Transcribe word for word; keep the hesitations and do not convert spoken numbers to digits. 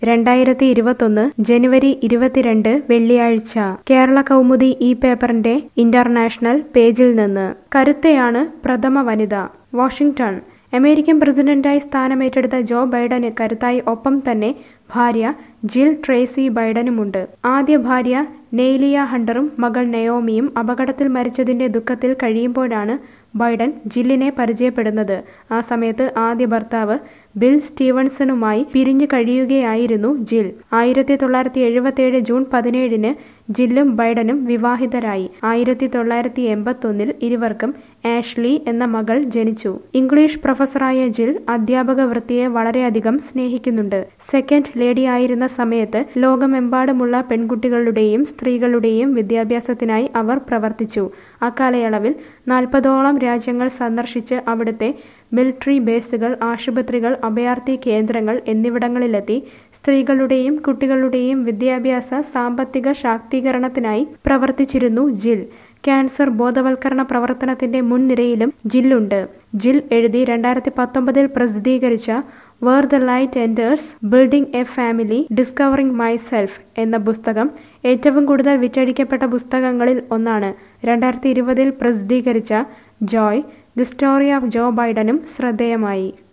രണ്ടായിരത്തി ഇരുപത്തൊന്ന് ജനുവരി ഇരുപത്തിരണ്ട് വെള്ളിയാഴ്ച കേരള കൗമുദി ഈ പേപ്പറിന്റെ ഇന്റർനാഷണൽ പേജിൽ നിന്ന് കരുത്തയാണ് പ്രഥമ വനിത. വാഷിംഗ്ടൺ. അമേരിക്കൻ പ്രസിഡന്റായി സ്ഥാനമേറ്റെടുത്ത ജോ ബൈഡന് കരുത്തായി ഒപ്പം തന്നെ ഭാര്യ ജിൽ ട്രേസി ബൈഡനുമുണ്ട്. ആദ്യ ഭാര്യ നെയ്ലിയ ഹണ്ടറും മകൾ നയോമിയും അപകടത്തിൽ മരിച്ചതിന്റെ ദുഃഖത്തിൽ കഴിയുമ്പോഴാണ് ബൈഡൻ ജില്ലിനെ പരിചയപ്പെടുന്നത്. ആ സമയത്ത് ആദ്യ ഭർത്താവ് ബിൽ സ്റ്റീവൻസണുമായി പിരിഞ്ഞു കഴിയുകയായിരുന്നു ജിൽ. ആയിരത്തി തൊള്ളായിരത്തി എഴുപത്തിയേഴ് ജൂൺ പതിനേഴിന് ജില്ലും ബൈഡനും വിവാഹിതരായി. ആയിരത്തി തൊള്ളായിരത്തി എൺപത്തൊന്നിൽ ഇരുവർക്കും ആഷ്ലി എന്ന മകൾ ജനിച്ചു. ഇംഗ്ലീഷ് പ്രൊഫസറായ ജിൽ അധ്യാപക വൃത്തിയെ വളരെയധികം സ്നേഹിക്കുന്നുണ്ട്. സെക്കൻഡ് ലേഡിയായിരുന്ന സമയത്ത് ലോകമെമ്പാടുമുള്ള പെൺകുട്ടികളുടെയും സ്ത്രീകളുടെയും വിദ്യാഭ്യാസത്തിനായി അവർ പ്രവർത്തിച്ചു. അക്കാലയളവിൽ നാൽപ്പതോളം രാജ്യങ്ങൾ സന്ദർശിച്ച് അവിടുത്തെ മിലിറ്ററി ബേസുകൾ, ആശുപത്രികൾ, അഭയാർത്ഥി കേന്ദ്രങ്ങൾ എന്നിവിടങ്ങളിലെത്തി സ്ത്രീകളുടെയും കുട്ടികളുടെയും വിദ്യാഭ്യാസ സാമ്പത്തിക ശാക്തീകരണത്തിനായി പ്രവർത്തിച്ചിരുന്നു ജിൽ. ക്യാൻസർ ബോധവൽക്കരണ പ്രവർത്തനത്തിന്റെ മുൻനിരയിലും ജില്ലുണ്ട്. ജിൽ എഴുതി രണ്ടായിരത്തി പത്തൊമ്പതിൽ പ്രസിദ്ധീകരിച്ച where the light enters, building a family, discovering myself എന്ന പുസ്തകം ഏറ്റവും കൂടുതൽ വിറ്റഴിക്കപ്പെട്ട പുസ്തകങ്ങളിൽ ഒന്നാണ്. രണ്ടായിരത്തി ഇരുപതിൽ പ്രസിദ്ധീകരിച്ച Joy, the story of Joe ബൈഡനും ശ്രദ്ധേയമായി.